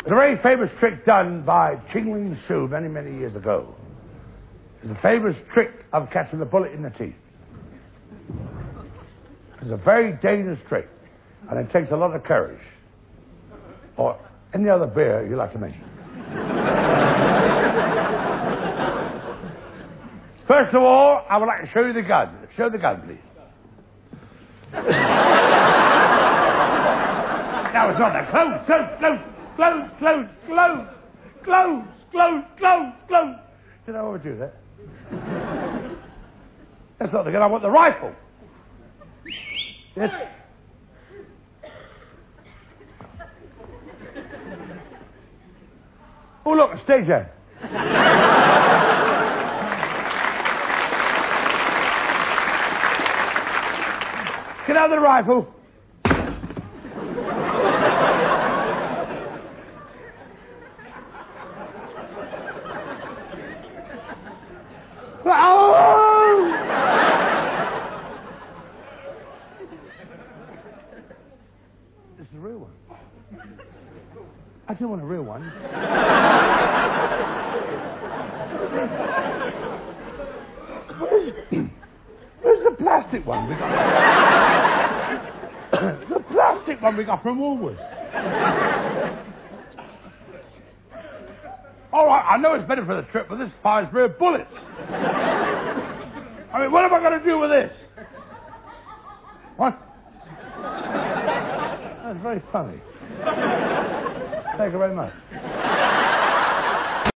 It's a very famous trick done by Ching Ling Su many, many years ago. It's a famous trick of catching the bullet in the teeth. It's a very dangerous trick, and it takes a lot of courage. Or any other beer you like to mention. First of all, I would like to show you the gun. Show the gun, please. No, it's not that. Close. Did I overdo that? That's not the gun. I want the rifle. Yes. Oh, look, a stage hand. Get out of the rifle. This is a real one. I do want a real one. Where's the plastic one we got? The plastic one we got from Woolworths. All right, I know it's better for the trip, but this fires real bullets. I mean, what am I going to do with this? What? That's very funny. Thank you very much.